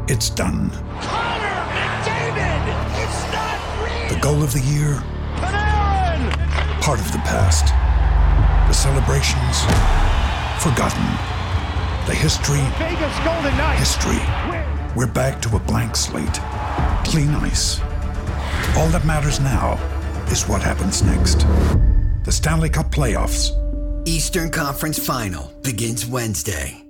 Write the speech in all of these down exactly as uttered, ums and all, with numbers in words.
It's done. Connor McDavid! It's not real! The goal of the year? Panarin! Part of the past. The celebrations? Forgotten. The history? Vegas Golden Knights! History. We're back to a blank slate. Clean ice. All that matters now is what happens next. The Stanley Cup playoffs. Eastern Conference Final begins Wednesday.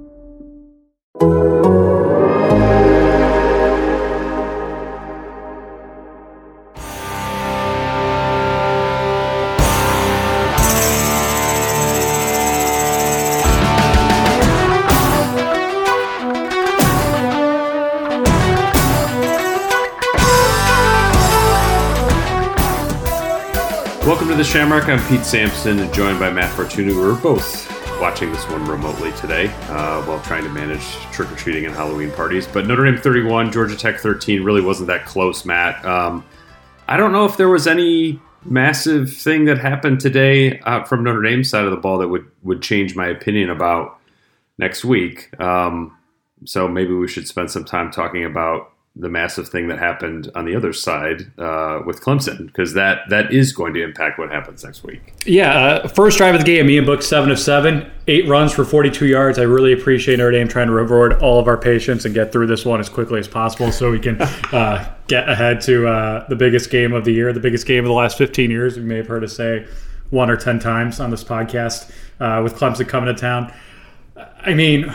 Welcome to the Shamrock. I'm Pete Sampson and joined by Matt Fortuna. We're both watching this one remotely today uh, while trying to manage trick-or-treating and Halloween parties. But Notre Dame thirty-one, Georgia Tech thirteen really wasn't that close, Matt. Um, I don't know if there was any massive thing that happened today uh, from Notre Dame's side of the ball that would, would change my opinion about next week. Um, so maybe we should spend some time talking about the massive thing that happened on the other side uh, with Clemson, because that that is going to impact what happens next week. Yeah, uh, first drive of the game, Ian booked seven of seven, eight runs for forty-two yards. I really appreciate Notre Dame trying to reward all of our patience and get through this one as quickly as possible so we can uh, get ahead to uh, the biggest game of the year, the biggest game of the last fifteen years. You may have heard us say one or ten times on this podcast uh, with Clemson coming to town. I mean,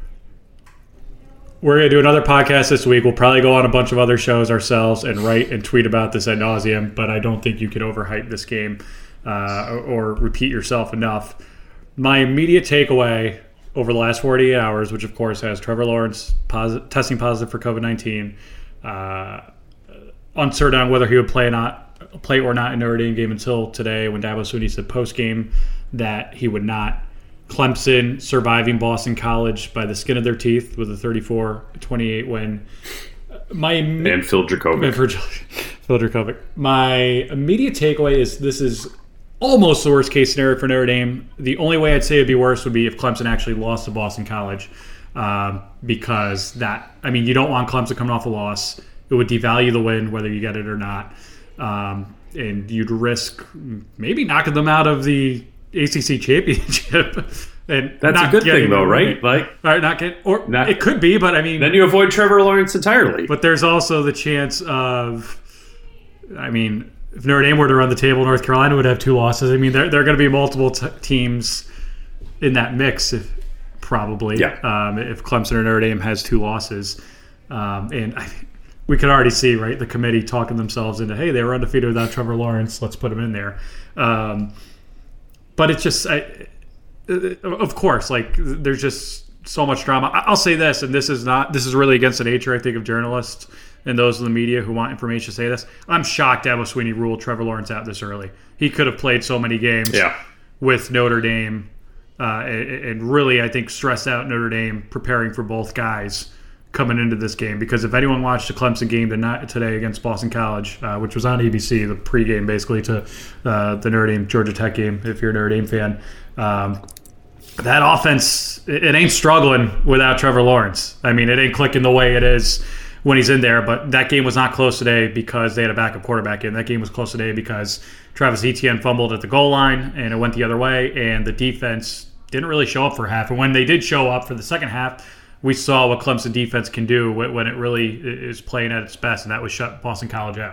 we're going to do another podcast this week. We'll probably go on a bunch of other shows ourselves and write and tweet about this ad nauseum, but I don't think you could overhype this game uh, or, or repeat yourself enough. My immediate takeaway over the last forty-eight hours, which of course has Trevor Lawrence posit- testing positive for covid nineteen, uh, uncertain on whether he would play or not, play or not in Notre Dame game until today when Dabo Swinney said post-game that he would not. Clemson surviving Boston College by the skin of their teeth with a thirty-four twenty-eight win. My and Phil Dracovic. Phil Dracovic. My immediate takeaway is this is almost the worst case scenario for Notre Dame. The only way I'd say it'd be worse would be if Clemson actually lost to Boston College, um, because that, I mean, you don't want Clemson coming off a loss. It would devalue the win, whether you get it or not. Um, and you'd risk maybe knocking them out of the A C C championship, and that's not a good thing, though, right? Like, right, not get, or not, it could be, but I mean, then you avoid Trevor Lawrence entirely. But there's also the chance of, I mean, if Notre Dame were to run the table, North Carolina would have two losses. I mean, there there are going to be multiple t- teams in that mix, if, probably. Yeah. Um, if Clemson or Notre Dame has two losses, um, and I, we can already see, right, the committee talking themselves into, hey, they were undefeated without Trevor Lawrence, let's put him in there. Um, But it's just, I, of course, like there's just so much drama. I'll say this, and this is not, this is really against the nature, I think, of journalists and those in the media who want information to say this. I'm shocked Dabo Swinney ruled Trevor Lawrence out this early. He could have played so many games yeah. with Notre Dame uh, and, and really, I think, stressed out Notre Dame preparing for both guys coming into this game, because if anyone watched the Clemson game tonight, today against Boston College, uh, which was on A B C, the pregame basically to uh, the Notre Dame Georgia Tech game, if you're a Notre Dame fan, um, that offense, it, it ain't struggling without Trevor Lawrence. I mean, it ain't clicking the way it is when he's in there, but that game was not close today because they had a backup quarterback in. That game was close today because Travis Etienne fumbled at the goal line and it went the other way, and the defense didn't really show up for half. And when they did show up for the second half, we saw what Clemson defense can do when it really is playing at its best, and that was shut Boston College out.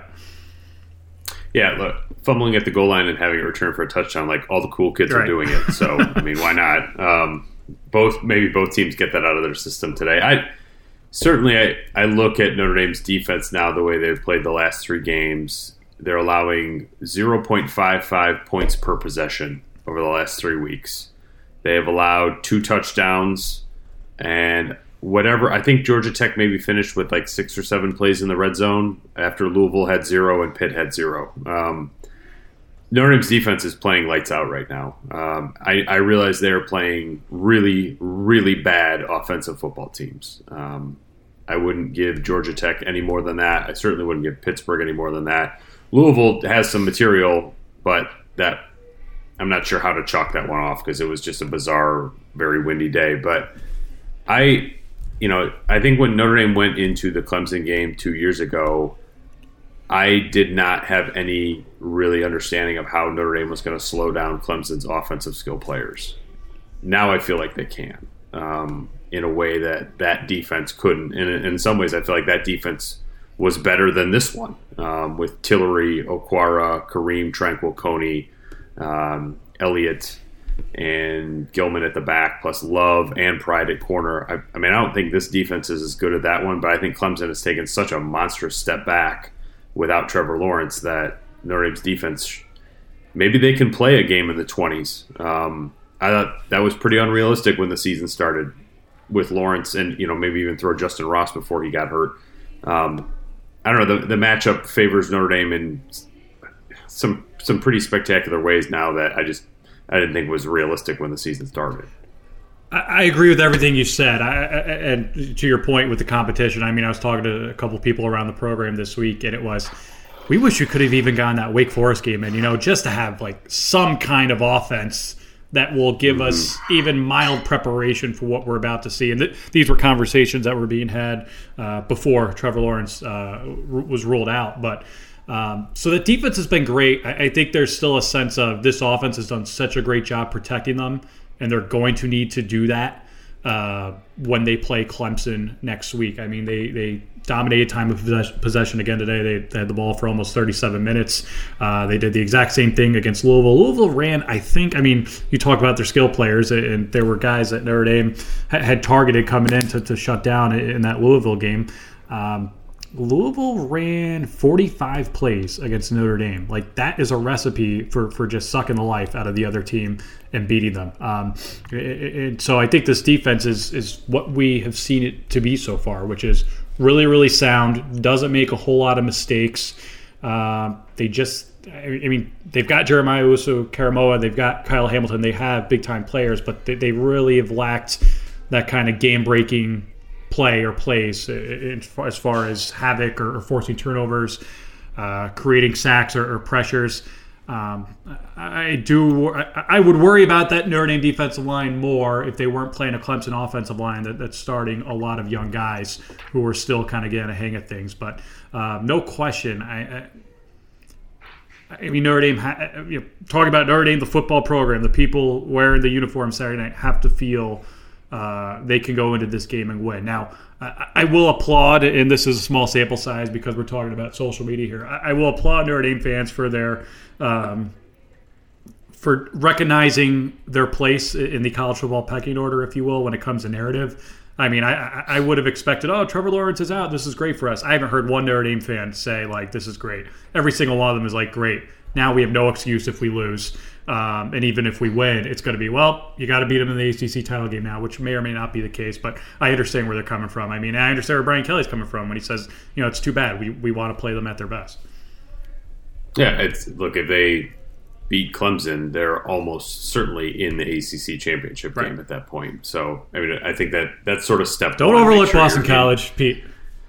Yeah, look, fumbling at the goal line and having it return for a touchdown, like all the cool kids right. are doing it. So, I mean, why not? Um, both maybe both teams get that out of their system today. I certainly I, I look at Notre Dame's defense now the way they've played the last three games. They're allowing zero point five five points per possession over the last three weeks. They have allowed two touchdowns. And whatever, I think Georgia Tech maybe finished with like six or seven plays in the red zone after Louisville had zero and Pitt had zero. Um, Notre Dame's defense is playing lights out right now. Um, I, I realize they're playing really, really bad offensive football teams. Um, I wouldn't give Georgia Tech any more than that. I certainly wouldn't give Pittsburgh any more than that. Louisville has some material, but that I'm not sure how to chalk that one off because it was just a bizarre, very windy day. But I you know, I think when Notre Dame went into the Clemson game two years ago, I did not have any really understanding of how Notre Dame was going to slow down Clemson's offensive skill players. Now I feel like they can, um, in a way that that defense couldn't. And in some ways, I feel like that defense was better than this one, um, with Tillery, Okwara, Kareem, Tranquil, Coney, um, Elliott, and Gilman at the back, plus Love and Pride at corner. I, I mean, I don't think this defense is as good as that one, but I think Clemson has taken such a monstrous step back without Trevor Lawrence that Notre Dame's defense, maybe they can play a game in the twenties. Um, I thought that was pretty unrealistic when the season started with Lawrence, and you know maybe even throw Justin Ross before he got hurt. Um, I don't know. The, the matchup favors Notre Dame in some some pretty spectacular ways now that I just I didn't think was realistic when the season started. I agree with everything you said. I, I, and to your point with the competition, I mean, I was talking to a couple people around the program this week, and it was, we wish we could have even gotten that Wake Forest game in, you know, just to have like some kind of offense that will give mm-hmm. us even mild preparation for what we're about to see. And th- these were conversations that were being had uh, before Trevor Lawrence uh, r- was ruled out. But um, so the defense has been great. I-, I think there's still a sense of this offense has done such a great job protecting them, and they're going to need to do that uh, when they play Clemson next week. I mean, they, they dominated time of possession again today. They, they had the ball for almost thirty-seven minutes. Uh, they did the exact same thing against Louisville. Louisville ran, I think, I mean, you talk about their skill players, and there were guys that Notre Dame had targeted coming in to, to shut down in that Louisville game. Um, Louisville ran forty-five plays against Notre Dame. Like, that is a recipe for, for just sucking the life out of the other team and beating them. Um, and so I think this defense is is what we have seen it to be so far, which is really, really sound, doesn't make a whole lot of mistakes. Uh, they just, I mean, they've got Jeremiah Owusu-Karamoah, they've got Kyle Hamilton, they have big-time players, but they, they really have lacked that kind of game-breaking play or plays as far as havoc or, or forcing turnovers, uh, creating sacks or, or pressures. Um, I do. I would worry about that Notre Dame defensive line more if they weren't playing a Clemson offensive line that, that's starting a lot of young guys who are still kind of getting a hang of things. But uh, no question, I, I, I mean Notre Dame. Ha, you know, talking about Notre Dame, the football program, the people wearing the uniform Saturday night have to feel uh, they can go into this game and win. Now, I, I will applaud, and this is a small sample size because we're talking about social media here. I, I will applaud Notre Dame fans for their Um, for recognizing their place in the college football pecking order, if you will, when it comes to narrative. I mean, I, I would have expected, oh, Trevor Lawrence is out. This is great for us. I haven't heard one Notre Dame fan say, like, this is great. Every single one of them is like, great. Now we have no excuse if we lose. Um, and even if we win, it's going to be, well, you got to beat them in the A C C title game now, which may or may not be the case. But I understand where they're coming from. I mean, I understand where Brian Kelly's coming from when he says, you know, it's too bad. We, we want to play them at their best. Yeah, it's look, if they beat Clemson, they're almost certainly in the A C C championship right. game at that point. So, I mean, I think that that's sort of step Don't one. overlook sure Boston College, Pete.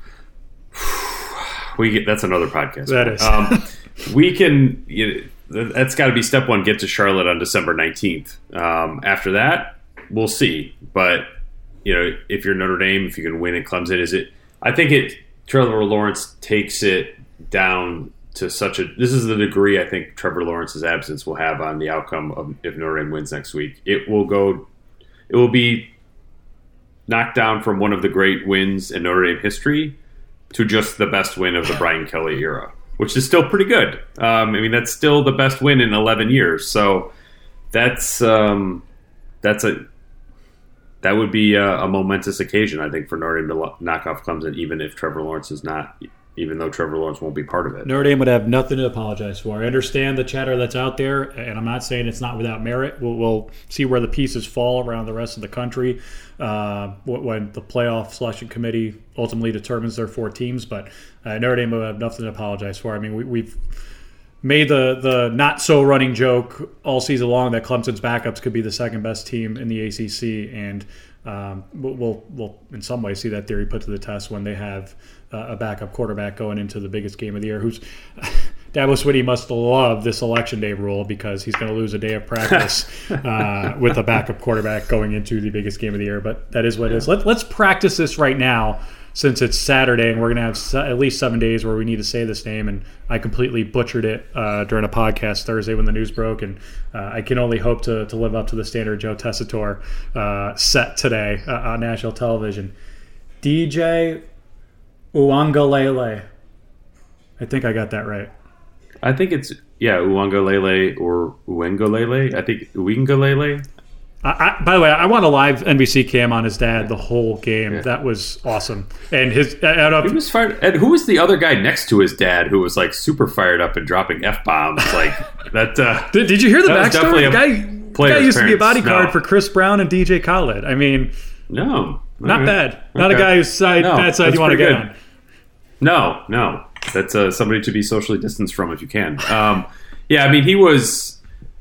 We get that's another podcast. That is. Um, we can. You know, that's got to be step one. Get to Charlotte on December nineteenth. Um, after that, we'll see. But you know, if you're Notre Dame, if you can win at Clemson, is it? I think it. Trevor Lawrence takes it down to such a this is the degree I think Trevor Lawrence's absence will have on the outcome of if Notre Dame wins next week. It will go it will be knocked down from one of the great wins in Notre Dame history to just the best win of the Brian Kelly era, which is still pretty good. Um, I mean, that's still the best win in eleven years. So that's um, that's a that would be a, a momentous occasion, I think, for Notre Dame to knock off Clemson, even if Trevor Lawrence is not. Even though Trevor Lawrence won't be part of it. Notre Dame would have nothing to apologize for. I understand the chatter that's out there, and I'm not saying it's not without merit. We'll, we'll see where the pieces fall around the rest of the country uh, when the playoff selection committee ultimately determines their four teams. But uh, Notre Dame would have nothing to apologize for. I mean, we, we've made the, the not-so-running joke all season long that Clemson's backups could be the second-best team in the A C C, and um, we'll, we'll, in some ways, see that theory put to the test when they have uh, a backup quarterback going into the biggest game of the year. Who's Dabo Swinney must love this election day rule because he's going to lose a day of practice uh, with a backup quarterback going into the biggest game of the year. But that is what it is. Let, let's practice this right now since it's Saturday and we're going to have se- at least seven days where we need to say this name. And I completely butchered it uh, during a podcast Thursday when the news broke. And uh, I can only hope to, to live up to the standard Joe Tessitore uh, set today uh, on national television. D J Uiagalelei. I think I got that right. I think it's, yeah, Uiagalelei or Uiagalelei. I think Uiagalelei. I, I, by the way, I want a live N B C cam on his dad the whole game. Yeah. That was awesome. And his, I don't know if, he was fired. And who was the other guy next to his dad who was like super fired up and dropping F bombs? Like that. Uh, did, did you hear the backstory? The guy, the guy used parents. to be a bodyguard no. for Chris Brown and D J Khaled. I mean, no, not right. bad. Not okay. a guy whose side no, bad side you want to get good. on. No, no, that's uh, somebody to be socially distanced from if you can. Um, yeah, I mean he was.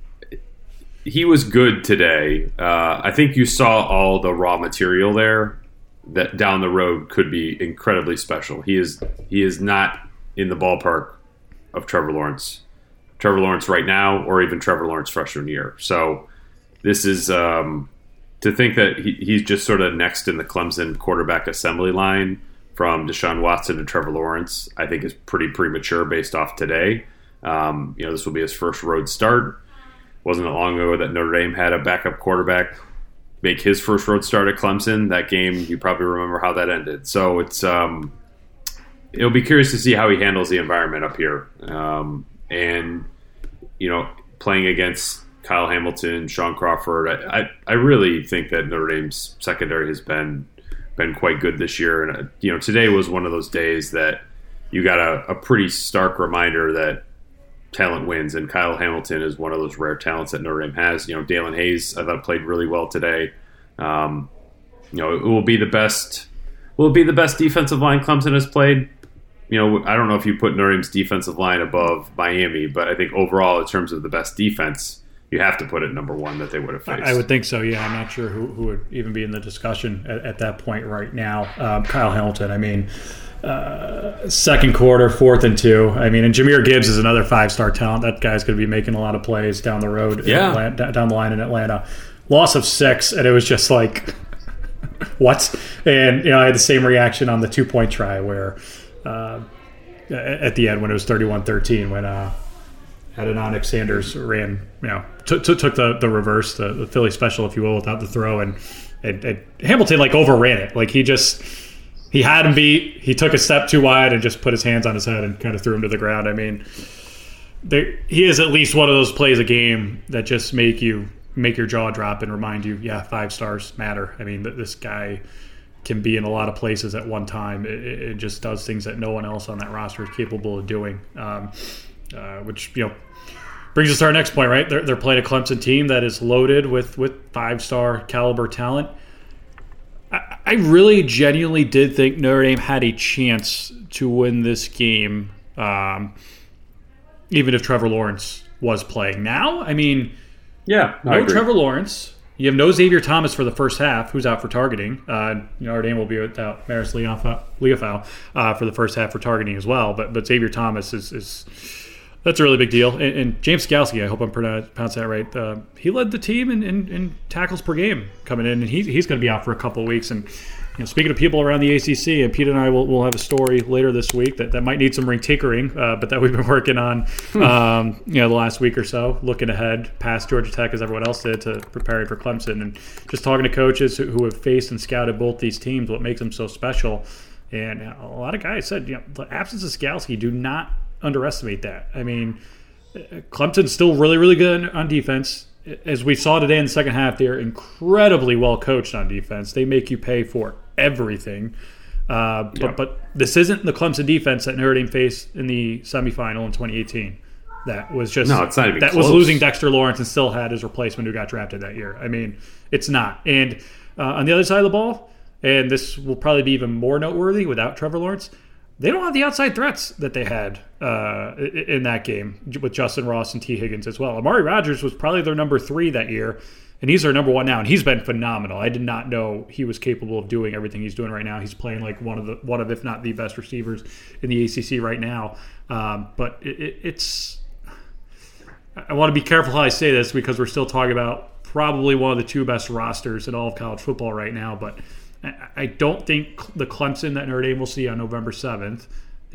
He was good today. Uh, I think you saw all the raw material there that down the road could be incredibly special. He is he is not in the ballpark of Trevor Lawrence. Trevor Lawrence right now, or even Trevor Lawrence freshman year. So this is um, to think that he, he's just sort of next in the Clemson quarterback assembly line from Deshaun Watson to Trevor Lawrence, I think is pretty premature based off today. Um, you know, this will be his first road start. Wasn't it long ago that Notre Dame had a backup quarterback make his first road start at Clemson? That game, you probably remember how that ended. So it's um, it'll be curious to see how he handles the environment up here. Um, and, you know, playing against Kyle Hamilton, Sean Crawford, I, I, I really think that Notre Dame's secondary has been been quite good this year. And, uh, you know, today was one of those days that you got a, a pretty stark reminder that talent wins, and Kyle Hamilton is one of those rare talents that Notre Dame has. You know, Dalen Hayes, I thought played really well today. Um, you know, it will be the best. Will it be the best defensive line Clemson has played? You know, I don't know if you put Notre Dame's defensive line above Miami, but I think overall, in terms of the best defense, you have to put it number one that they would have faced. I would think so. Yeah, I'm not sure who, who would even be in the discussion at, at that point right now. Um, Kyle Hamilton. I mean. Uh, second quarter, fourth and two. I mean, and Jahmyr Gibbs is another five-star talent. That guy's going to be making a lot of plays down the road, yeah. in Atlanta, down the line in Atlanta. Loss of six, and it was just like, what? And you know, I had the same reaction on the two-point try where uh, at the end when it was thirty-one thirteen when uh, Adononic Sanders ran, you know, t- t- took the the reverse, the, the Philly special, if you will, without the throw, and, and, and Hamilton like overran it. Like he just. He had him beat. He took a step too wide and just put his hands on his head and kind of threw him to the ground. I mean, there, he is at least one of those plays a game that just make you make your jaw drop and remind you, yeah, five stars matter. I mean, this guy can be in a lot of places at one time. It, it just does things that no one else on that roster is capable of doing, um, uh, which, you know, brings us to our next point, right? They're, they're playing a Clemson team that is loaded with, with five-star caliber talent. I really genuinely did think Notre Dame had a chance to win this game, um, even if Trevor Lawrence was playing. Now, I mean, yeah, no Trevor Lawrence. You have no Xavier Thomas for the first half, who's out for targeting. Uh, Notre Dame will be without Maris Liufau uh, for the first half for targeting as well. But but Xavier Thomas is, is that's a really big deal. And, and James Skalski, I hope I'm pronouncing that right. Uh, he led the team in, in, in tackles per game coming in, and he, he's going to be out for a couple of weeks. And you know, speaking of people around the A C C, and Pete and I will, will have a story later this week that, that might need some retinkering, uh, but that we've been working on um, you know, the last week or so, looking ahead past Georgia Tech as everyone else did to preparing for Clemson, and just talking to coaches who, who have faced and scouted both these teams, what makes them so special. And a lot of guys said, you know, the absence of Skalski, do not underestimate that. I mean, Clemson's still really, really good on defense. As we saw today in the second half, they're incredibly well coached on defense. They make you pay for everything. Uh, but, yeah. but this isn't the Clemson defense that Notre Dame faced in the semifinal in twenty eighteen. That was just no, it's not even that close. Was losing Dexter Lawrence and still had his replacement who got drafted that year. I mean, it's not. And uh, on the other side of the ball, and this will probably be even more noteworthy without Trevor Lawrence, they don't have the outside threats that they had uh, in that game with Justin Ross and T. Higgins as well. Amari Rodgers was probably their number three that year, And he's our number one now, and he's been phenomenal. I did not know he was capable of doing everything he's doing right now. He's playing like one of the one of, if not the best receivers in the A C C right now. Um, but it, it, it's, I want to be careful how I say this because we're still talking about probably one of the two best rosters in all of college football right now. But I don't think the Clemson that Notre Dame will see on November seventh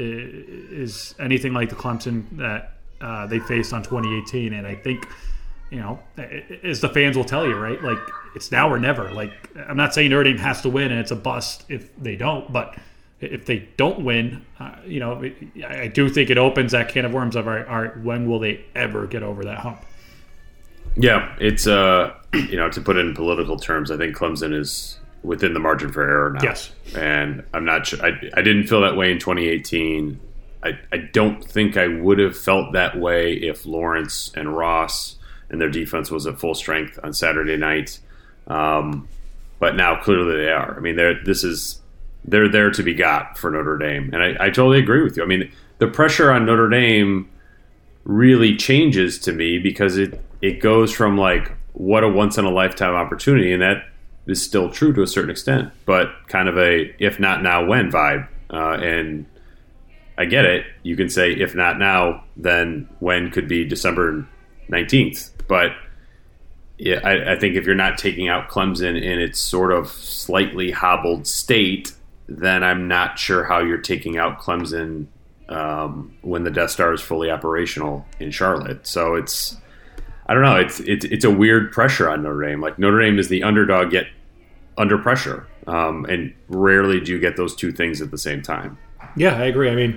is anything like the Clemson that uh, they faced on twenty eighteen, and I think. You know, as the fans will tell you, right? Like, it's now or never. Like, I'm not saying Notre Dame has to win and it's a bust if they don't, but if they don't win, uh, you know, I do think it opens that can of worms of, all right, all right, when will they ever get over that hump? Yeah, it's, uh, you know, to put it in political terms, I think Clemson is within the margin for error now. Yes. And I'm not sure. I, I didn't feel that way in twenty eighteen. I, I don't think I would have felt that way if Lawrence and Ross and their defense was at full strength on Saturday night. Um, but now clearly they are. I mean, they're this is they're there to be got for Notre Dame. And I, I totally agree with you. I mean, the pressure on Notre Dame really changes to me because it, it goes from like, what a once-in-a-lifetime opportunity, and that is still true to a certain extent, but kind of a if not now, when vibe. Uh, and I get it. You can say if not now, then when could be December nineteenth. But yeah, I, I think if you're not taking out Clemson in its sort of slightly hobbled state, then I'm not sure how you're taking out Clemson um, when the Death Star is fully operational in Charlotte. So it's, I don't know, it's it's it's a weird pressure on Notre Dame. Like, Notre Dame is the underdog yet under pressure, um, and rarely do you get those two things at the same time. Yeah, I agree. I mean,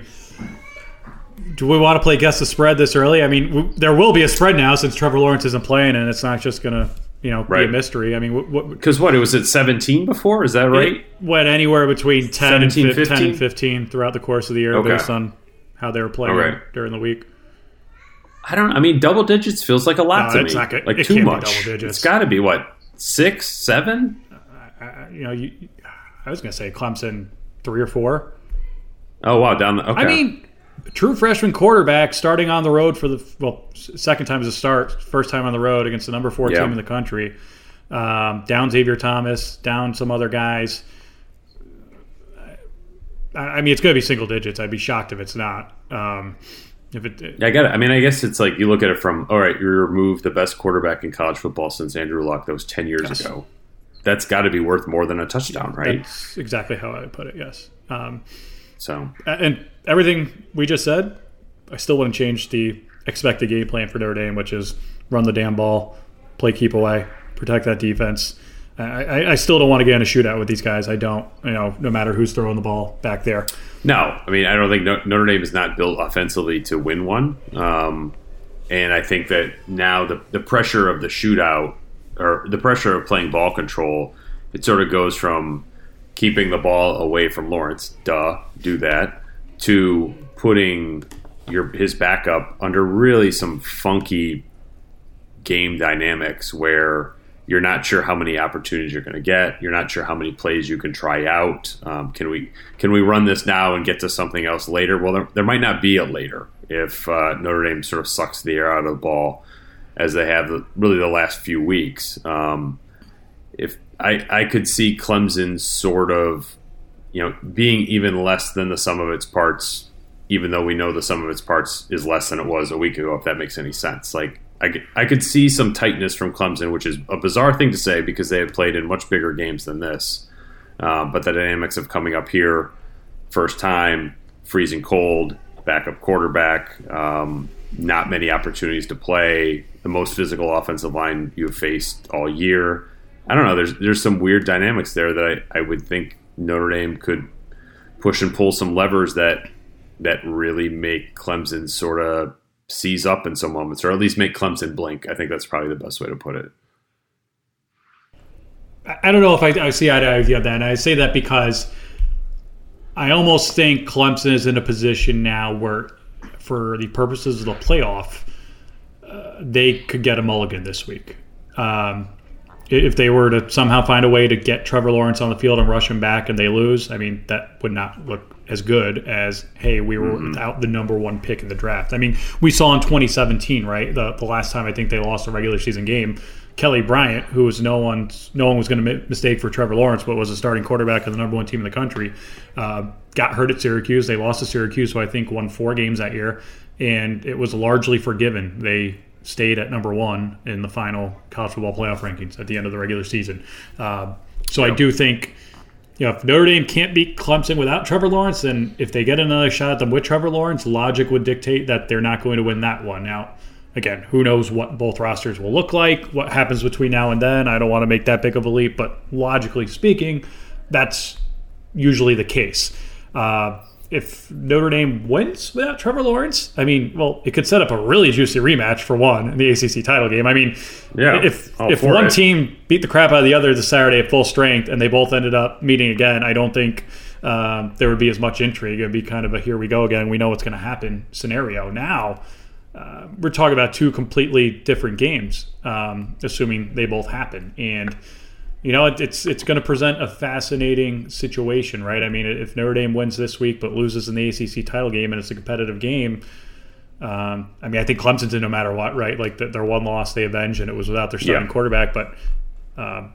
do we want to play guess the spread this early? I mean, w- there will be a spread now since Trevor Lawrence isn't playing, and it's not just going to, you know, right. be a mystery. I mean, because what, what it was at seventeen before? Is that right? It went anywhere between ten and seventeen, fifteen? ten and fifteen throughout the course of the year, okay, based on how they were playing right. during the week. I don't. I mean, double digits feels like a lot no, to it's me. Not good. Like it too can't much. Be double digits. It's got to be what, six, seven? Uh, I, you know, you, I was going to say Clemson three or four. Oh wow, down the. Okay. I mean. True freshman quarterback starting on the road for the well second time as a start, first time on the road against the number four yeah. team in the country. Um, down Xavier Thomas, down some other guys. I, I mean, it's going to be single digits. I'd be shocked if it's not. Um, if it, it, I get it. I mean, I guess it's like you look at it from all right. You remove the best quarterback in college football since Andrew Luck. That was ten years yes. ago. That's got to be worth more than a touchdown, right? That's exactly how I would put it. Yes. Um, so and everything we just said, I still wouldn't change the expected game plan for Notre Dame, which is run the damn ball, play keep away, protect that defense. I, I, I still don't want to get in a shootout with these guys. I don't, you know, no matter who's throwing the ball back there. No, I mean, I don't think Notre Dame is not built offensively to win one. Um, and I think that now the, the pressure of the shootout or the pressure of playing ball control, it sort of goes from keeping the ball away from Lawrence, duh, do that, to putting your his backup under really some funky game dynamics where you're not sure how many opportunities you're going to get. You're not sure how many plays you can try out. Um, can we can we run this now and get to something else later? Well, there, there might not be a later if uh, Notre Dame sort of sucks the air out of the ball as they have the, really the last few weeks. Um, if I, I could see Clemson sort of, you know, being even less than the sum of its parts, even though we know the sum of its parts is less than it was a week ago, if that makes any sense. Like, I could, I could see some tightness from Clemson, which is a bizarre thing to say because they have played in much bigger games than this. Uh, but the dynamics of coming up here, first time, freezing cold, backup quarterback, um, not many opportunities to play, the most physical offensive line you've faced all year. I don't know. There's there's some weird dynamics there that I, I would think Notre Dame could push and pull some levers that that really make Clemson sort of seize up in some moments, or at least make Clemson blink. I think that's probably the best way to put it. I don't know if I, I see eye to eye with you on that. And I say that because I almost think Clemson is in a position now where, for the purposes of the playoff, uh, they could get a mulligan this week. Um, if they were to somehow find a way to get Trevor Lawrence on the field and rush him back and they lose, I mean, that would not look as good as, hey, we were mm-hmm. without the number one pick in the draft. I mean, we saw in twenty seventeen, right, the, the last time I think they lost a regular season game, Kelly Bryant, who was no one, no one was going to mistake for Trevor Lawrence, but was a starting quarterback of the number one team in the country, uh, got hurt at Syracuse. They lost to Syracuse, who I think won four games that year, and it was largely forgiven. They stayed at number one in the final college football playoff rankings at the end of the regular season. Uh, so yep. I do think, you know, if Notre Dame can't beat Clemson without Trevor Lawrence, then if they get another shot at them with Trevor Lawrence, logic would dictate that they're not going to win that one. Now, again, who knows what both rosters will look like, what happens between now and then. I don't want to make that big of a leap, but logically speaking, that's usually the case. Uh, if Notre Dame wins without Trevor Lawrence, I mean, well, it could set up a really juicy rematch for one in the A C C title game. I mean, yeah, if if one it. team beat the crap out of the other this Saturday at full strength and they both ended up meeting again, I don't think um, there would be as much intrigue. It would be kind of a here we go again, we know what's going to happen scenario. Now, uh, we're talking about two completely different games, um, assuming they both happen. And you know, it, it's it's going to present a fascinating situation, right? I mean, if Notre Dame wins this week but loses in the A C C title game and it's a competitive game, um, I mean, I think Clemson's in no matter what, right? Like their one loss they avenged, and it was without their starting yeah. quarterback. But um,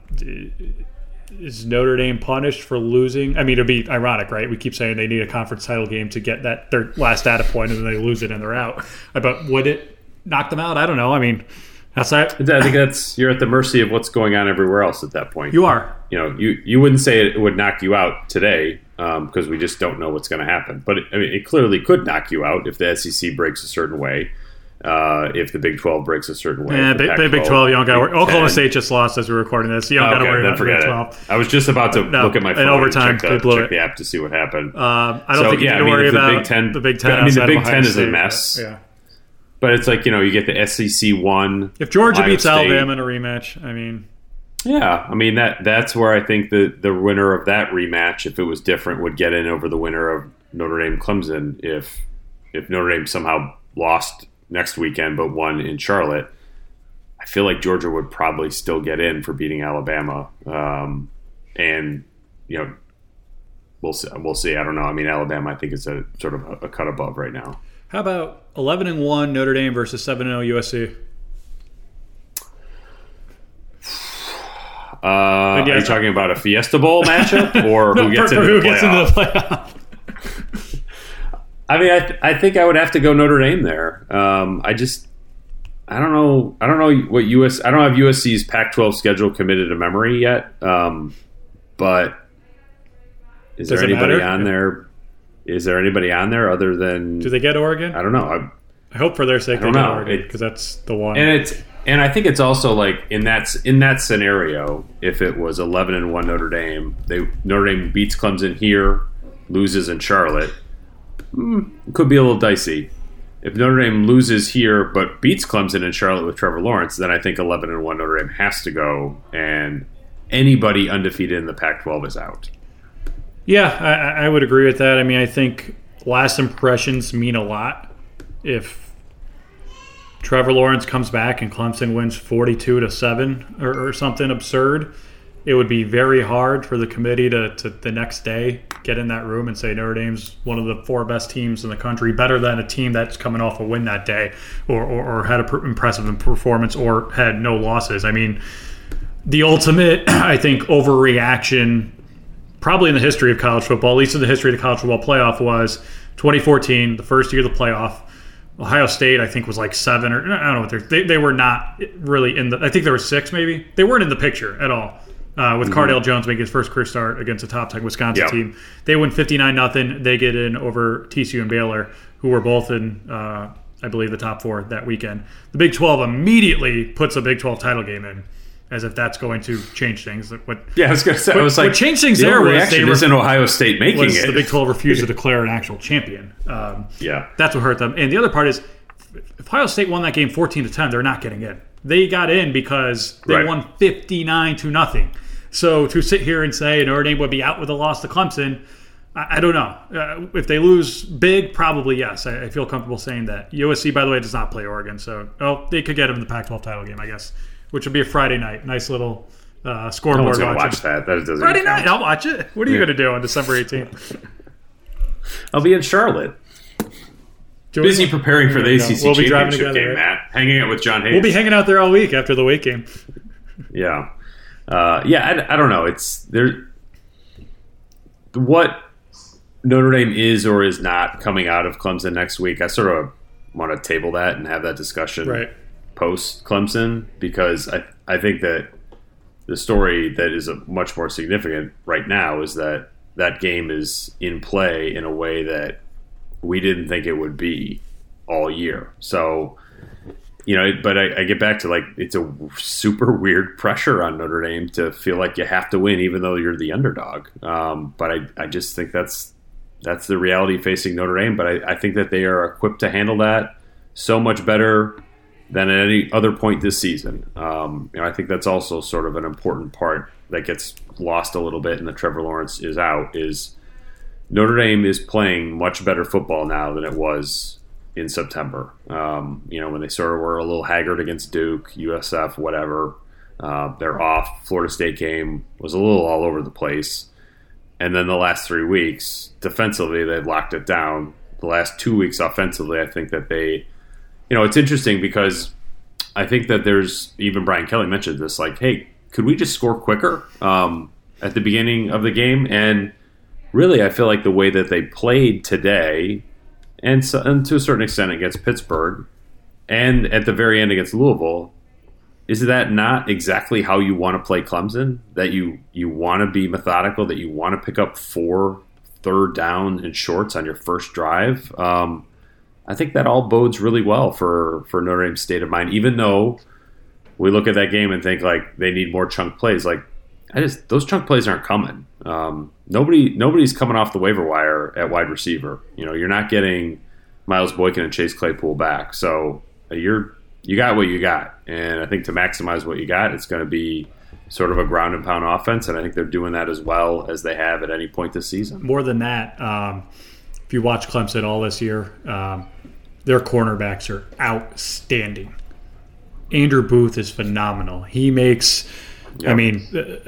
is Notre Dame punished for losing? I mean, it'd be ironic, right? We keep saying they need a conference title game to get that their last data point, and then they lose it and they're out. But would it knock them out? I don't know. I mean, that's that. I think that's you're at the mercy of what's going on everywhere else at that point. You are. You know, you, you wouldn't say it would knock you out today because um, we just don't know what's going to happen. But it, I mean, it clearly could knock you out if the S E C breaks a certain way, uh, if the Big twelve breaks a certain way. Yeah, Big, Big twelve, you don't got to worry. Oklahoma State just lost as we're recording this. You don't okay, got to worry about Big twelve. I was just about to no, look at my phone overtime, and check, the, check the app to see what happened. Um, I don't so, think you yeah, need to I mean, worry the about Big Ten, the Big Ten. I mean, the Big Ten is State, a mess. Yeah. But it's like, you know, you get the S E C one. If Georgia Ohio beats State. Alabama in a rematch, I mean. Yeah, I mean, that that's where I think the, the winner of that rematch, if it was different, would get in over the winner of Notre Dame Clemson if if Notre Dame somehow lost next weekend but won in Charlotte. I feel like Georgia would probably still get in for beating Alabama. Um, and, you know, we'll see, we'll see. I don't know. I mean, Alabama, I think, is a sort of a, a cut above right now. How about eleven and one Notre Dame versus seven and oh U S C? Uh, are you talking about a Fiesta Bowl matchup or no, who gets, for, into, for who the gets into the playoff? I mean, I, th- I think I would have to go Notre Dame there. Um, I just, I don't know. I don't know what U S. I don't have U S C's Pac twelve schedule committed to memory yet. Um, but is Does there anybody matter? on yeah. there? Is there anybody on there other than? Do they get Oregon? I don't know. I, I hope for their sake I they don't get know. Oregon because that's the one. And it's and I think it's also like in that in that scenario, if it was eleven and one Notre Dame, they Notre Dame beats Clemson here, loses in Charlotte. Hmm, it could be a little dicey. If Notre Dame loses here but beats Clemson and Charlotte with Trevor Lawrence, then I think eleven and one Notre Dame has to go, and anybody undefeated in the Pac twelve is out. Yeah, I, I would agree with that. I mean, I think last impressions mean a lot. If Trevor Lawrence comes back and Clemson wins forty-two to seven or, or something absurd, it would be very hard for the committee to, to the next day get in that room and say Notre Dame's one of the four best teams in the country, better than a team that's coming off a win that day or, or, or had an per- impressive performance or had no losses. I mean, the ultimate, I think, overreaction probably in the history of college football, at least in the history of the college football playoff, was twenty fourteen, the first year of the playoff. Ohio State, I think, was like seven or I don't know what they're, they they were not really in the. I think there were six, maybe. They weren't in the picture at all. Uh, with mm-hmm. Cardale Jones making his first career start against a top ten Wisconsin yep. team, they win fifty-nine nothing. They get in over T C U and Baylor, who were both in, uh, I believe, the top four that weekend. The Big twelve immediately puts a Big twelve title game in, as if that's going to change things. What, yeah, I was going to say, what, I was like, what changed things the there was they isn't ref- Ohio State making was it. The Big twelve refused to declare an actual champion. Um, yeah, that's what hurt them. And the other part is, if Ohio State won that game fourteen to ten, they're not getting in. They got in because they right. won fifty-nine to nothing. So to sit here and say Notre Dame would be out with a loss to Clemson, I, I don't know. Uh, if they lose big, probably yes. I, I feel comfortable saying that. U S C, by the way, does not play Oregon, so oh, they could get them in the Pac twelve title game, I guess, which would be a Friday night. Nice little uh, scoreboard. No one's gonna watching. watch that. That doesn't Friday count. night, I'll watch it. What are you yeah. going to do on December eighteenth? I'll be in Charlotte. Busy preparing for the A C C we'll be championship together, game, right? Matt. Hanging out with John Hayes. We'll be hanging out there all week after the Wake game. Yeah. Uh, yeah, I, I don't know. It's there. What Notre Dame is or is not coming out of Clemson next week, I sort of want to table that and have that discussion right. post Clemson, because I I think that the story that is a much more significant right now is that that game is in play in a way that we didn't think it would be all year. So, you know, but I, I get back to, like, it's a super weird pressure on Notre Dame to feel like you have to win even though you're the underdog. Um, but I, I just think that's that's the reality facing Notre Dame. But I, I think that they are equipped to handle that so much better than at any other point this season. Um, you know, I think that's also sort of an important part that gets lost a little bit and that Trevor Lawrence is out, is Notre Dame is playing much better football now than it was in September. Um, you know, when they sort of were a little haggard against Duke, U S F, whatever. Uh, they're off. Florida State game was a little all over the place. And then the last three weeks, defensively, they've locked it down. The last two weeks offensively, I think that they, you know, it's interesting because I think that there's, even Brian Kelly mentioned this, like, hey, could we just score quicker um, at the beginning of the game? And really, I feel like the way that they played today, and, so, and to a certain extent against Pittsburgh, and at the very end against Louisville, is that not exactly how you want to play Clemson? That you, you want to be methodical, that you want to pick up four third down and shorts on your first drive? Um, I think that all bodes really well for, for Notre Dame's state of mind, even though we look at that game and think, like, they need more chunk plays. Like, I just, those chunk plays aren't coming. Um, nobody, nobody's coming off the waiver wire at wide receiver. You know, you're not getting Miles Boykin and Chase Claypool back. So you're, you got what you got. And I think to maximize what you got, it's going to be sort of a ground and pound offense. And I think they're doing that as well as they have at any point this season. More than that, um, if you watch Clemson all this year, um, their cornerbacks are outstanding. Andrew Booth is phenomenal. He makes, yep. I mean,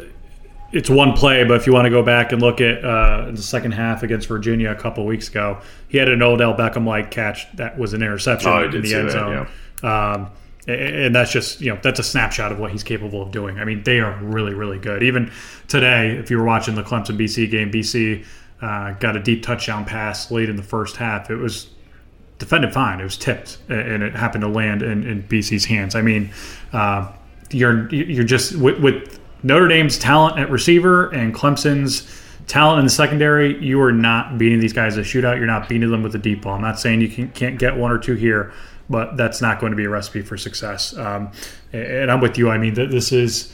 it's one play, but if you want to go back and look at uh, the second half against Virginia a couple weeks ago, he had an Odell Beckham-like catch that was an interception oh, in the end that, zone. Yeah. Um, and that's just, you know, that's a snapshot of what he's capable of doing. I mean, they are really, really good. Even today, if you were watching the Clemson B C game, B C uh, got a deep touchdown pass late in the first half. It was defended fine. It was tipped, and it happened to land in, in B C's hands. I mean, uh, you're you're just with, with Notre Dame's talent at receiver and Clemson's talent in the secondary, you are not beating these guys at a shootout. You're not beating them with a deep ball. I'm not saying you can, can't get one or two here, but that's not going to be a recipe for success. Um, and I'm with you. I mean, this is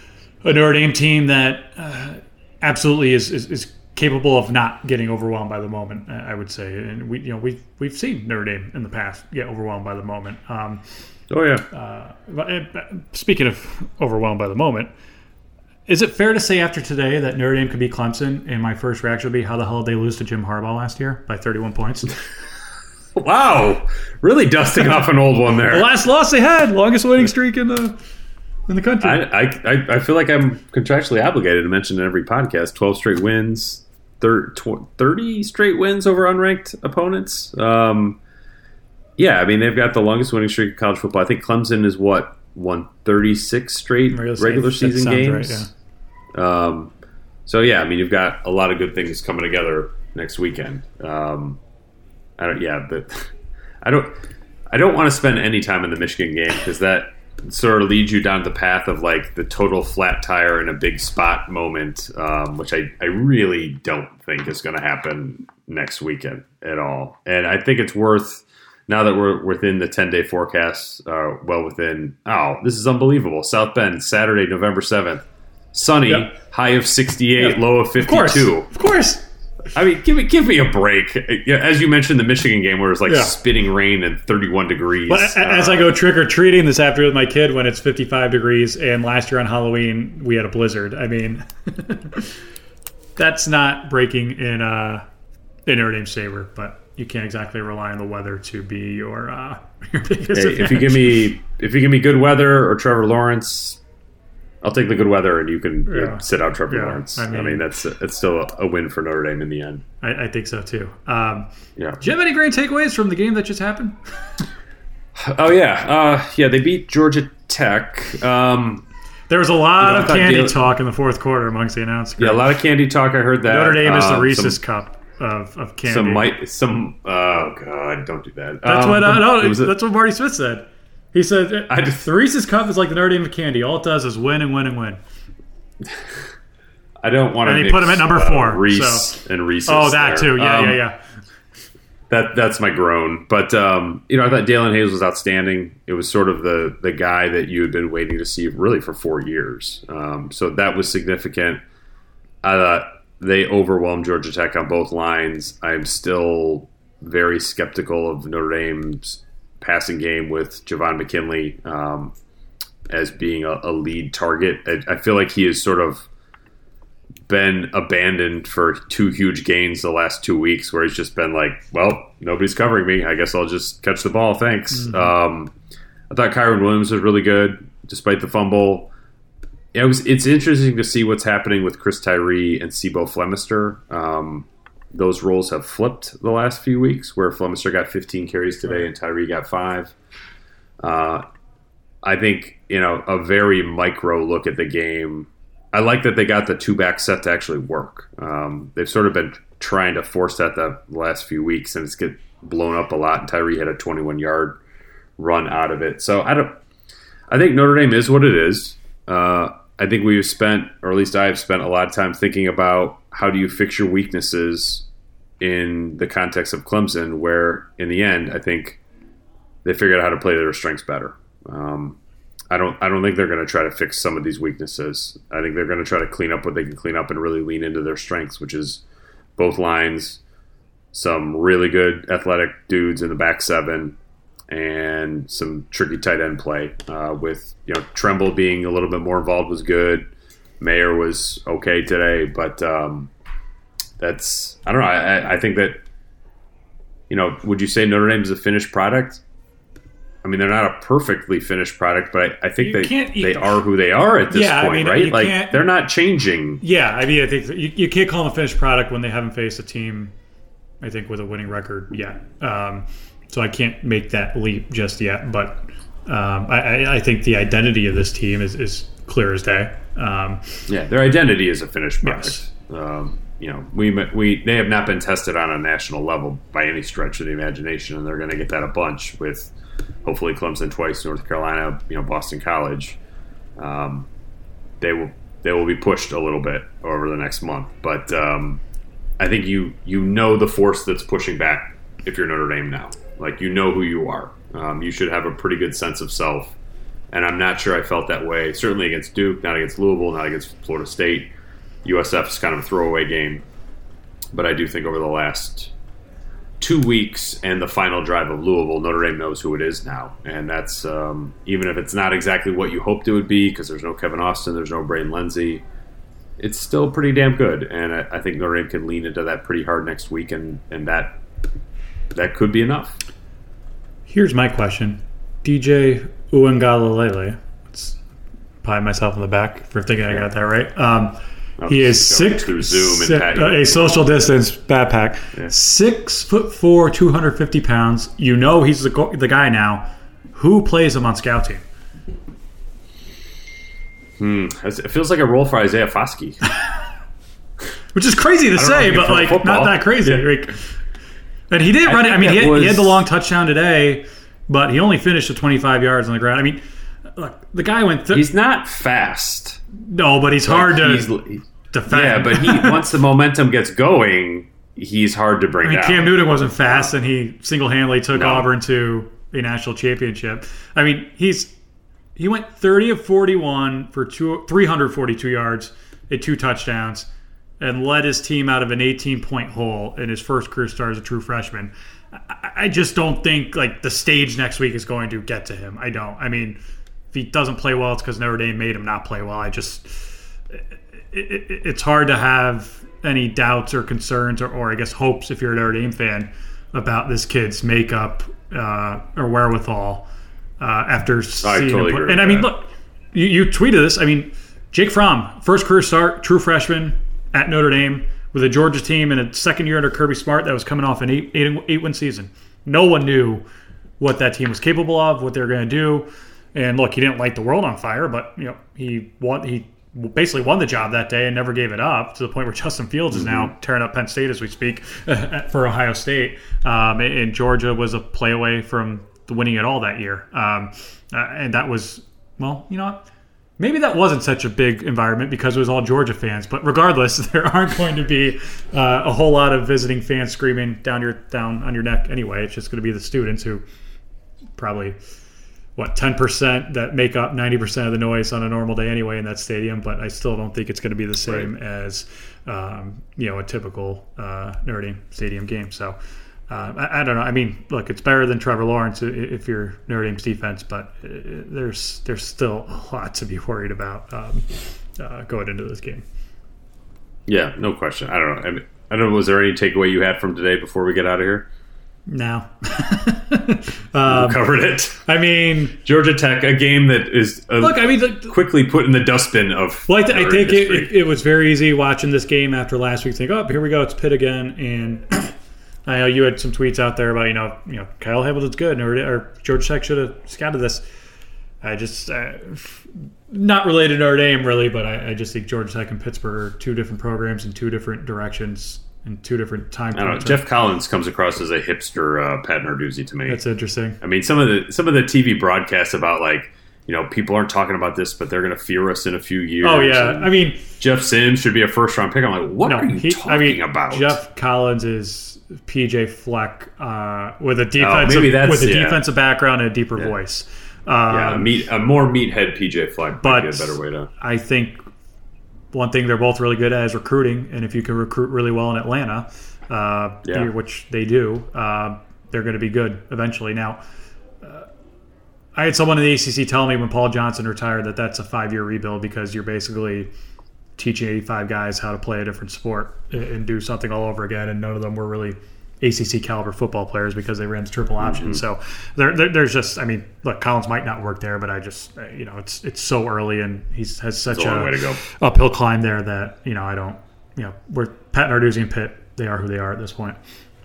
a Notre Dame team that uh, absolutely is, is is capable of not getting overwhelmed by the moment, I would say. And we, you know, we've we've seen Notre Dame in the past get overwhelmed by the moment. Um, oh yeah. Uh, speaking of overwhelmed by the moment, is it fair to say after today that Notre Dame could beat Clemson? And my first reaction would be, how the hell did they lose to Jim Harbaugh last year by thirty-one points? Wow, really dusting off an old one there. The last loss they had, longest winning streak in the in the country. I I, I feel like I'm contractually obligated to mention in every podcast twelve straight wins, thirty straight wins over unranked opponents. Um, yeah, I mean, they've got the longest winning streak in college football. I think Clemson is what, won thirty-six straight regular season games. Right, yeah. Um, so yeah, I mean, you've got a lot of good things coming together next weekend. Um, I don't. Yeah, but I don't. I don't want to spend any time in the Michigan game because that sort of leads you down the path of like the total flat tire in a big spot moment, um, which I, I really don't think is going to happen next weekend at all. And I think it's worth, now that we're within the ten-day forecast, uh, well within, oh, this is unbelievable. South Bend, Saturday, November seventh. Sunny, yep. High of sixty-eight, yep. Low of fifty-two. Of course. Of course. I mean, give me give me a break. As you mentioned, the Michigan game where it's like yeah. spitting rain and thirty-one degrees. But as uh, I go trick-or-treating this afternoon with my kid when it's fifty-five degrees, and last year on Halloween we had a blizzard. I mean, that's not breaking in uh, in Notre Dame's favor, but you can't exactly rely on the weather to be your, uh, your biggest hey, if you give me if you give me good weather or Trevor Lawrence, I'll take the good weather, and you can yeah. you know, sit out Trevor yeah. Lawrence. I mean, I mean, that's it's still a, a win for Notre Dame in the end. I, I think so too. Um, yeah. Do you have any great takeaways from the game that just happened? oh yeah, uh, yeah. They beat Georgia Tech. Um, There was a lot you know, of candy Dale, talk in the fourth quarter amongst the announcers. Yeah, a lot of candy talk. I heard that. Notre Dame um, is the Reese's some, cup of, of candy. Some might some. Oh God, don't do that. That's um, what uh, no, was that's what Marty Smith said. He said I just, the Reese's cup is like the Notre Dame of candy. All it does is win and win and win. I don't want to. And they put him at number four. Uh, Reese so. and Reese's. Oh, that there. too. Yeah, um, yeah, yeah. That that's my groan. But um, you know, I thought Dalen Hayes was outstanding. It was sort of the the guy that you had been waiting to see really for four years. Um, so that was significant. I thought they overwhelmed Georgia Tech on both lines. I'm still very skeptical of Notre Dame's passing game with Javon McKinley um, as being a, a lead target. I, I feel like he is sort of been abandoned for two huge gains the last two weeks where he's just been like, well, nobody's covering me. I guess I'll just catch the ball. Thanks. Mm-hmm. Um, I thought Kyron Williams was really good despite the fumble. It was, it's interesting to see what's happening with Chris Tyree and Sibo Flemister. Um, those roles have flipped the last few weeks where Flemister got fifteen carries today right. and Tyree got five. Uh, I think, you know, a very micro look at the game. I like that they got the two-back set to actually work. Um, they've sort of been trying to force that the last few weeks, and it's get blown up a lot. And Tyree had a twenty-one-yard run out of it. So I don't. I think Notre Dame is what it is. Uh, I think we've spent, or at least I've spent, a lot of time thinking about how do you fix your weaknesses in the context of Clemson, where in the end, I think they figured out how to play their strengths better. Um, I don't I don't think they're going to try to fix some of these weaknesses. I think they're going to try to clean up what they can clean up and really lean into their strengths, which is both lines, some really good athletic dudes in the back seven, and some tricky tight end play. Uh, with you know Tremble being a little bit more involved was good. Mayer was okay today, but um, that's I don't know. I, I think that you know, would you say Notre Dame is a finished product? I mean, they're not a perfectly finished product, but I, I think they you, they are who they are at this yeah, point, I mean, right? Like, they're not changing. Yeah, I mean, I think you, you can't call them a finished product when they haven't faced a team, I think, with a winning record yet. Um, so I can't make that leap just yet. But um, I, I think the identity of this team is, is clear as day. Um, yeah, their identity is a finished product. Yes. Um, you know, we we they have not been tested on a national level by any stretch of the imagination, and they're going to get that a bunch with hopefully Clemson twice, North Carolina, you know, Boston College. Um, they will they will be pushed a little bit over the next month, but um, I think you you know the force that's pushing back if you're Notre Dame now. Like, you know who you are. Um, you should have a pretty good sense of self, and I'm not sure I felt that way. Certainly against Duke, not against Louisville, not against Florida State. U S F is kind of a throwaway game, but I do think over the last two weeks and the final drive of Louisville, Notre Dame knows who it is now, and that's um, even if it's not exactly what you hoped it would be, because there's no Kevin Austin, there's no Braden Lenzy, it's still pretty damn good, and I, I think Notre Dame can lean into that pretty hard next week, and, and that that could be enough. Here's my question: D J Uiagalelei, let's pat myself on the back for thinking I got that right. Um, He is six, through Zoom and six patio. uh, a social distance backpack. Yeah. Six foot four, two hundred fifty pounds. You know he's the the guy now. Who plays him on scout team? Hmm. It feels like a role for Isaiah Foskey, which is crazy to say, but like football. Not that crazy. Yeah. Like, and he did run it. I mean, he had, was... he had the long touchdown today, but he only finished at twenty-five yards on the ground. I mean, look, the guy went. Th- he's not fast. No, but he's like hard to he's, defend. Yeah, but he once the momentum gets going, he's hard to bring I mean, down. Cam Newton wasn't fast, and he single-handedly took no. Auburn to a national championship. I mean, he's he went thirty of forty-one for two, three hundred forty-two yards and two touchdowns, and led his team out of an eighteen-point hole in his first career start as a true freshman. I, I just don't think like the stage next week is going to get to him. I don't. I mean, if he doesn't play well, it's because Notre Dame made him not play well. I just, it, it, it's hard to have any doubts or concerns or, or I guess hopes if you're a Notre Dame fan about this kid's makeup uh, or wherewithal uh, after seeing totally him play. agree And I with mean, that. look, you, you tweeted this. I mean, Jake Fromm, first career start, true freshman at Notre Dame with a Georgia team in a second year under Kirby Smart that was coming off an eight, eight, eight win season. No one knew what that team was capable of, what they were going to do. And look, he didn't light the world on fire, but you know he won. He basically won the job that day and never gave it up, to the point where Justin Fields is now tearing up Penn State as we speak for Ohio State. Um, and Georgia was a play away from winning it all that year. Um, uh, and that was, well, you know what? Maybe that wasn't such a big environment because it was all Georgia fans. But regardless, there aren't going to be uh, a whole lot of visiting fans screaming down your down on your neck anyway. It's just going to be the students who probably, what, ten percent that make up ninety percent of the noise on a normal day anyway in that stadium. But I still don't think it's going to be the same right. as um, you know a typical uh, Notre Dame stadium game. So. Uh, I, I don't know. I mean, look, it's better than Trevor Lawrence if you're Notre Dame's defense, but there's there's still a lot to be worried about um, uh, going into this game. Yeah, no question. I don't know. I, mean, I don't know. Was there any takeaway you had from today before we get out of here? No. um, we covered it. I mean, Georgia Tech, a game that is uh, look. I mean, the, quickly put in the dustbin of. Well, I, th- I think it, it, it was very easy watching this game after last week. Think, oh, here we go. It's Pitt again, and. I know you had some tweets out there about, you know, you know, Kyle Hamilton's good, or, or Georgia Tech should have scouted this. I just, uh, not related to Notre Dame, really, but I, I just think Georgia Tech and Pittsburgh are two different programs in two different directions in two different time. I don't know. Jeff Collins comes across as a hipster uh, Pat Narduzzi to me. That's interesting. I mean, some of the some of the T V broadcasts about, like, you know, people aren't talking about this, but they're going to fear us in a few years. Oh, yeah. I mean, Jeff Sims should be a first-round pick. I'm like, what no, are you he, talking I mean, about? Jeff Collins is P J Fleck uh, with a defensive oh, with a yeah. defensive background and a deeper yeah. voice. Um, yeah, a, meat, a more meathead P J Fleck but might be a better way to. I think one thing they're both really good at is recruiting, and if you can recruit really well in Atlanta, uh, yeah. which they do, uh, they're going to be good eventually. Now, uh, I had someone in the A C C tell me when Paul Johnson retired that that's a five-year rebuild because you're basically teaching eighty-five guys how to play a different sport and do something all over again, and none of them were really A C C caliber football players because they ran the triple option. Mm-hmm. So there, there, there's just, I mean, look, Collins might not work there, but I just, you know, it's it's so early and he has such it's a, long a way to go. uphill climb there that, you know, I don't, you know, we're Pat Narduzzi and Pitt, they are who they are at this point.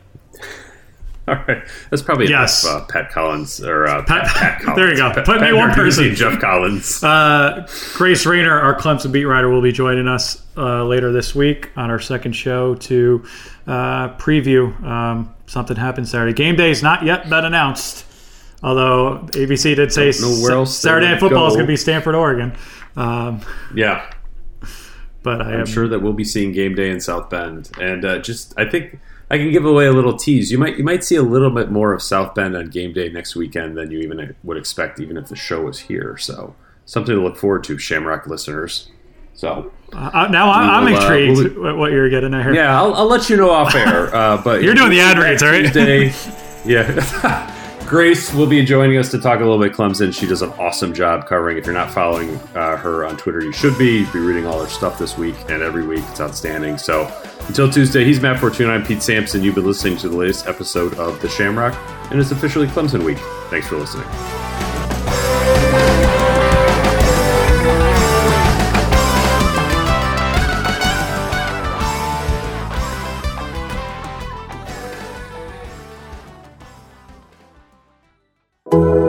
All right, that's probably yes. enough, uh, Pat Collins or uh, Pat, Pat, Pat Collins. There you go. Pat, Put me one person. Jeff Collins. Uh, Grace Rayner, our Clemson beat writer, will be joining us uh, later this week on our second show to uh, preview um, something happened Saturday. Game day has not yet been announced, although A B C did say sa- Saturday Night Football go. is going to be Stanford, Oregon. Um, yeah, but I I'm am, sure that we'll be seeing game day in South Bend, and uh, just I think. I can give away a little tease. You might you might see a little bit more of South Bend on game day next weekend than you even would expect, even if the show was here. So something to look forward to, Shamrock listeners. So uh, now I'm we'll, intrigued uh, we'll, at what you're getting at here. Yeah, I'll, I'll let you know off air. Uh, but you're doing the ad reads, all right? Tuesday, yeah. Grace will be joining us to talk a little bit Clemson. She does an awesome job covering. If you're not following uh, her on Twitter, you should be. You'll be reading all her stuff this week and every week. It's outstanding. So until Tuesday, he's Matt Fortuna. I'm Pete Sampson. You've been listening to the latest episode of The Shamrock, and it's officially Clemson Week. Thanks for listening. you